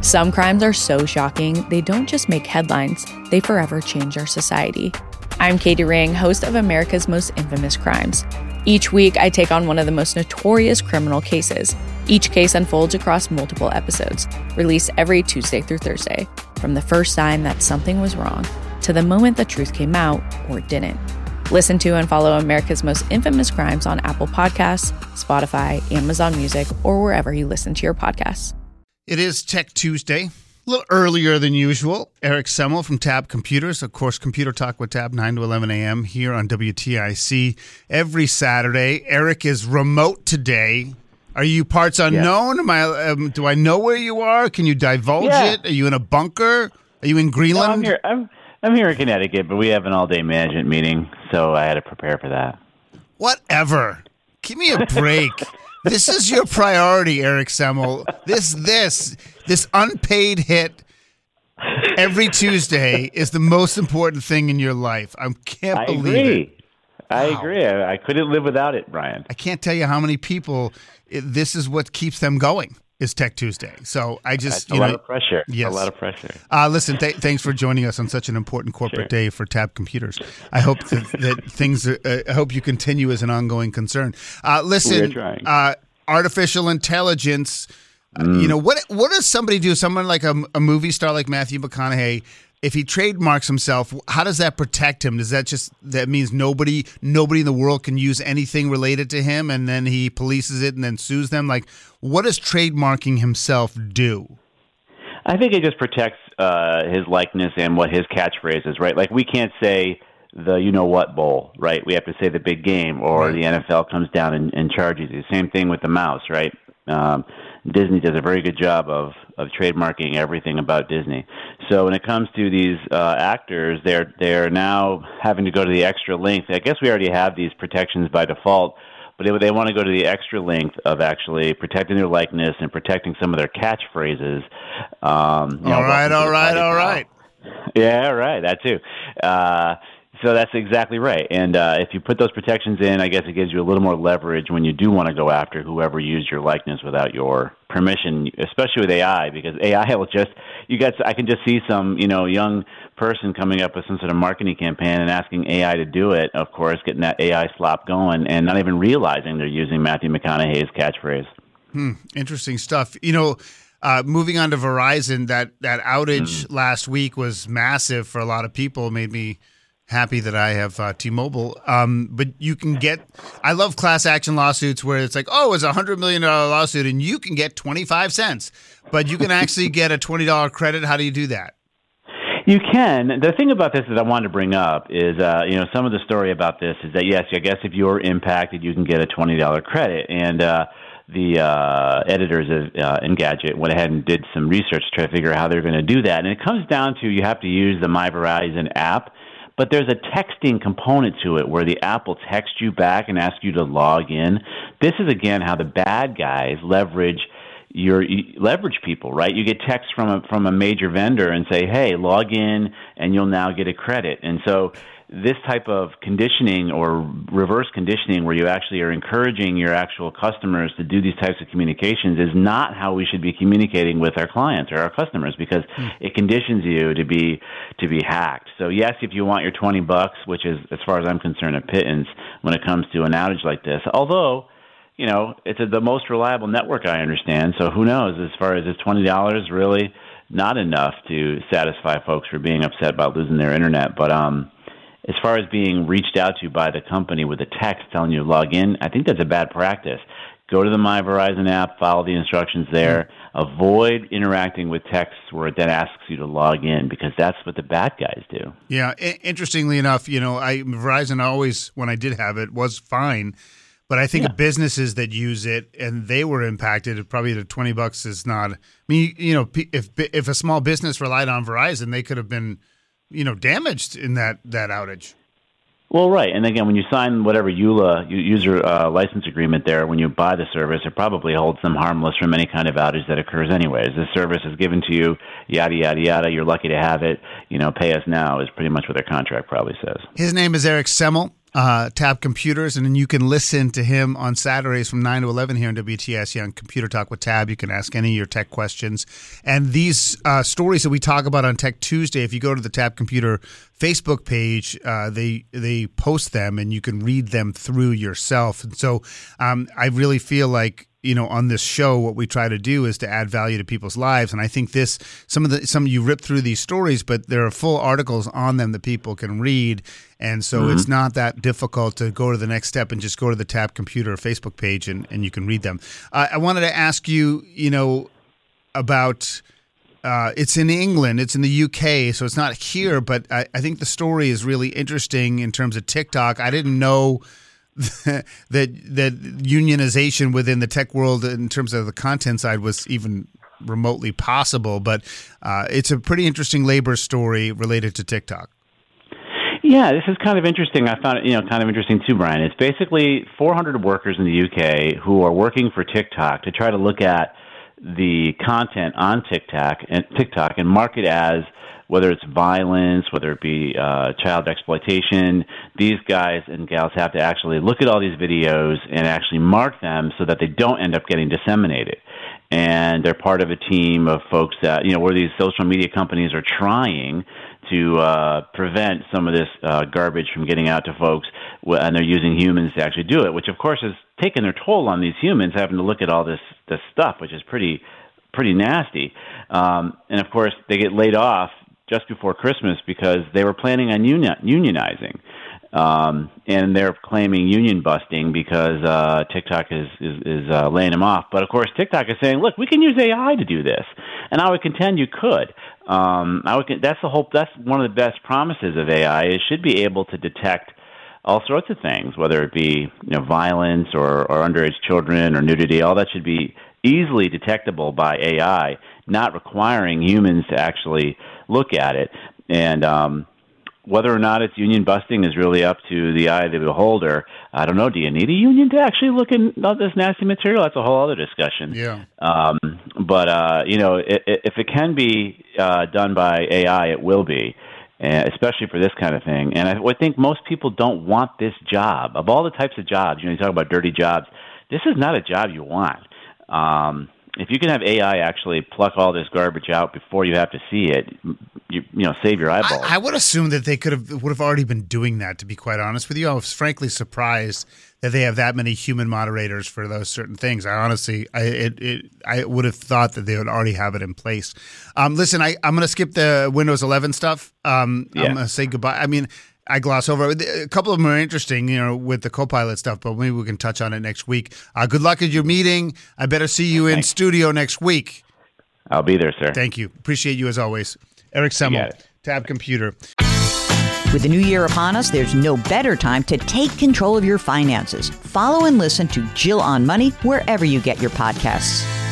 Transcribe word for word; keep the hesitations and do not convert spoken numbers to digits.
Some crimes are so shocking, they don't just make headlines, they forever change our society. I'm Katie Ring, host of America's Most Infamous Crimes. Each week, I take on one of the most notorious criminal cases. Each case unfolds across multiple episodes, released every Tuesday through Thursday, from the first sign that something was wrong to the moment the truth came out or didn't. Listen to and follow America's Most Infamous Crimes on Apple Podcasts, Spotify, Amazon Music, or wherever you listen to your podcasts. It is Tech Tuesday, a little earlier than usual. Eric Semmel from Tab Computers, of course, Computer Talk with Tab, nine to eleven a.m. here on W T I C every Saturday. Eric is remote today. Are you parts unknown? Yeah. Am I? Um, do I know where you are? Can you divulge yeah. it? Are you in a bunker? Are you in Greenland? No, I'm here. I'm, I'm here in Connecticut, but we have an all-day management meeting, so I had to prepare for that. Whatever. Give me a break. This is your priority, Eric Semmel. This, this, this unpaid hit every Tuesday is the most important thing in your life. I can't I believe agree. it. I Wow. agree. I, I couldn't live without it, Brian. I can't tell you how many people, it, this is what keeps them going, is Tech Tuesday. So I just, That's a you lot know, of pressure. Yes. A lot of pressure. Uh, listen, th- thanks for joining us on such an important corporate Sure. day for Tab Computers. I hope that, that things, are, uh, I hope you continue as an ongoing concern. Uh, listen, We're trying. uh, artificial intelligence, Mm. uh, you know, what what does somebody do, someone like a, a movie star like Matthew McConaughey, if he trademarks himself, how does that protect him? Does that just, that means nobody, nobody in the world can use anything related to him, and then he polices it and then sues them? Like, what does trademarking himself do? I think it just protects uh, his likeness and what his catchphrase is, right? Like, we can't say the you-know-what bowl, right? We have to say the big game, or Right. the N F L comes down and, and charges you. Same thing with the mouse, right? Um, Disney does a very good job of, of trademarking everything about Disney. So when it comes to these uh, actors, they're they're now having to go to the extra length. I guess we already have these protections by default, but they, they want to go to the extra length of actually protecting their likeness and protecting some of their catchphrases. Um, you know, all right, all right, all right. Yeah, right, that too. Uh, So that's exactly right. And uh, if you put those protections in, I guess it gives you a little more leverage when you do want to go after whoever used your likeness without your permission, especially with A I, because A I will just, you got, I can just see some, you know, young person coming up with some sort of marketing campaign and asking A I to do it, of course, getting that A I slop going and not even realizing they're using Matthew McConaughey's catchphrase. Hmm, interesting stuff. You know, uh, moving on to Verizon, that, that outage mm. last week was massive for a lot of people, made me happy that I have uh, T-Mobile. Um, but you can get, I love class action lawsuits where it's like, oh, it's a one hundred million dollars lawsuit and you can get twenty-five cents, but you can actually get a twenty dollars credit. How do you do that? You can. The thing about this that I wanted to bring up is, uh, you know, some of the story about this is that, yes, I guess if you're impacted, you can get a twenty dollars credit. And uh, the uh, editors of uh, Engadget went ahead and did some research to try to figure out how they're going to do that. And it comes down to you have to use the My Verizon app. But there's a texting component to it where the app will text you back and ask you to log in. This is, again, how the bad guys leverage your leverage people, right? You get text from a, from a major vendor and say, hey, log in, and you'll now get a credit. And so this type of conditioning or reverse conditioning where you actually are encouraging your actual customers to do these types of communications is not how we should be communicating with our clients or our customers, because mm. it conditions you to be to be hacked. So yes, if you want your twenty bucks, which is, as far as I'm concerned, a pittance when it comes to an outage like this, although, you know, it's a, the most reliable network, I understand, so who knows, as far as is twenty dollars really not enough to satisfy folks for being upset about losing their internet. But um as far as being reached out to by the company with a text telling you to log in, I think that's a bad practice. Go to the My Verizon app, follow the instructions there. Mm-hmm. Avoid interacting with texts where it then asks you to log in, because that's what the bad guys do. Yeah, I- interestingly enough, you know, I Verizon always, when I did have it, was fine. But I think yeah. of businesses that use it and they were impacted, probably the twenty bucks is not. I mean, you know, if if a small business relied on Verizon, they could have been, you know, damaged in that, that outage. Well, right. And again, when you sign whatever E U L A, user uh, license agreement there, when you buy the service, it probably holds them harmless from any kind of outage that occurs anyways. The service is given to you, yada, yada, yada. You're lucky to have it. You know, pay us now is pretty much what their contract probably says. His name is Eric Semmel. uh, Tab Computers, and then you can listen to him on Saturdays from nine to eleven here on W T S on Computer Talk with Tab. You can ask any of your tech questions. And these uh, stories that we talk about on Tech Tuesday, if you go to the Tab Computer Facebook page, uh, they they post them, and you can read them through yourself. And so um, I really feel like, you know, on this show, what we try to do is to add value to people's lives. And I think this, some of the, some you rip through these stories, but there are full articles on them that people can read. And so mm-hmm. it's not that difficult to go to the next step and just go to the Tab Computer Facebook page and, and you can read them. Uh, I wanted to ask you, you know, about, uh, it's in England, it's in the U K, so it's not here, but I, I think the story is really interesting in terms of TikTok. I didn't know that that unionization within the tech world in terms of the content side was even remotely possible, but uh, it's a pretty interesting labor story related to TikTok. Yeah, this is kind of interesting. I found it, you know, kind of interesting too, Brian. It's basically four hundred workers in the U K who are working for TikTok to try to look at the content on TikTok and TikTok and mark it as, whether it's violence, whether it be uh, child exploitation. These guys and gals have to actually look at all these videos and actually mark them so that they don't end up getting disseminated. And they're part of a team of folks that, you know, where these social media companies are trying to uh, prevent some of this uh, garbage from getting out to folks, and they're using humans to actually do it, which of course has taken their toll on these humans having to look at all this, this stuff, which is pretty, pretty nasty. Um, and of course, they get laid off just before Christmas because they were planning on union, unionizing. Um, and they're claiming union busting because uh, TikTok is, is, is uh, laying them off. But, of course, TikTok is saying, look, we can use A I to do this. And I would contend you could. Um, I would, that's the whole. That's one of the best promises of A I. It should be able to detect all sorts of things, whether it be, you know, violence or, or underage children or nudity. All that should be easily detectable by A I, not requiring humans to actually look at it. And um, whether or not it's union busting is really up to the eye of the beholder. I don't know. Do you need a union to actually look at all this nasty material? That's a whole other discussion. Yeah. Um, but, uh, you know, it, it, if it can be uh, done by A I, it will be, uh, especially for this kind of thing. And I would think most people don't want this job. Of all the types of jobs, you know, you talk about dirty jobs, this is not a job you want. Um, if you can have A I actually pluck all this garbage out before you have to see it, you, you know, save your eyeballs. I, I would assume that they could have would have already been doing that, to be quite honest with you. I was frankly surprised that they have that many human moderators for those certain things. I honestly, I it, it I would have thought that they would already have it in place. Um, listen, I, I'm going to skip the Windows eleven stuff. Um, yeah. I'm going to say goodbye. I mean, I gloss over a couple of them are interesting, you know, with the Copilot stuff, but maybe we can touch on it next week. Uh, good luck at your meeting. I better see you in Thanks. studio next week. I'll be there, sir. Thank you. Appreciate you as always. Eric Semmel, Tab Computer. With the new year upon us, there's no better time to take control of your finances. Follow and listen to Jill on Money wherever you get your podcasts.